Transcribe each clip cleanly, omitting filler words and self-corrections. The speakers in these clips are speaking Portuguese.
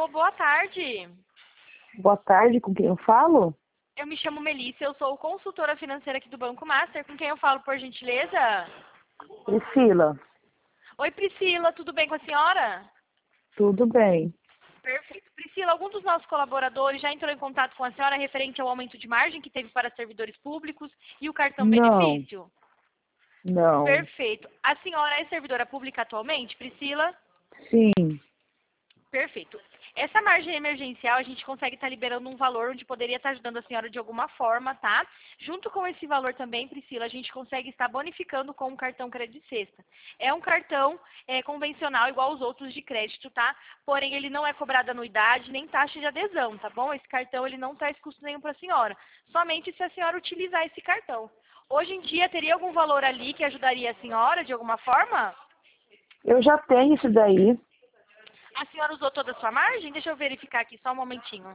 boa tarde. Boa tarde, com quem eu falo? Eu me chamo Melissa, eu sou consultora financeira aqui do Banco Master. Com quem eu falo, por gentileza? Priscila. Oi, Priscila, tudo bem com a senhora? Tudo bem. Perfeito. Priscila, algum dos nossos colaboradores já entrou em contato com a senhora referente ao aumento de margem que teve para servidores públicos e o cartão Não, benefício? não. Perfeito. A senhora é servidora pública atualmente, Priscila? Sim, Perfeito. Essa margem emergencial, a gente consegue estar liberando um valor onde poderia estar ajudando a senhora de alguma forma, tá? Junto com esse valor também, Priscila, a gente consegue estar bonificando com um cartão crédito sexta. É um cartão convencional, igual aos outros de crédito, tá? Porém, ele não é cobrado anuidade, nem taxa de adesão, tá bom? Esse cartão, ele não traz custo nenhum para a senhora. Somente se a senhora utilizar esse cartão. Hoje em dia, teria algum valor ali que ajudaria a senhora de alguma forma? eu já tenho isso daí. A senhora usou toda a sua margem? Deixa eu verificar aqui, só um momentinho.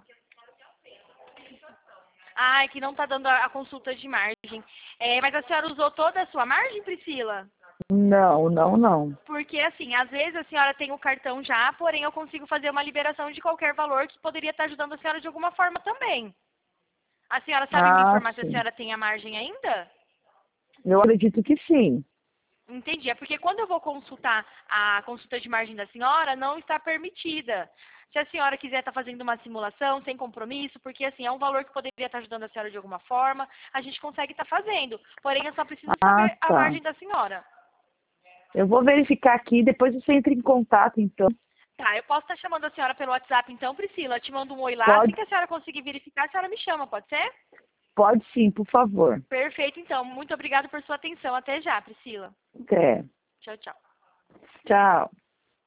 Ah, é que não está dando a consulta de margem. Mas a senhora usou toda a sua margem, Priscila? Não, não, não. Porque, assim, às vezes a senhora tem o cartão já, porém eu consigo fazer uma liberação de qualquer valor que poderia estar ajudando a senhora de alguma forma também. A senhora sabe me Ah, informar se a sim. senhora tem a margem ainda? Eu acredito que sim. Entendi. É porque quando eu vou consultar a consulta de margem da senhora, não está permitida. Se a senhora quiser estar fazendo uma simulação sem compromisso, porque assim, é um valor que poderia estar ajudando a senhora de alguma forma, a gente consegue estar fazendo. Porém, eu só preciso Ah, saber a tá. margem da senhora. Eu vou verificar aqui, depois você entra em contato, então. Tá, eu posso estar chamando a senhora pelo WhatsApp então, Priscila. Eu te mando um oi lá. Assim Pode, que a senhora conseguir verificar, a senhora me chama, pode ser? pode sim, por favor. Perfeito, então. Muito obrigada por sua atenção. Até já, Priscila. É. Tchau, tchau. Tchau.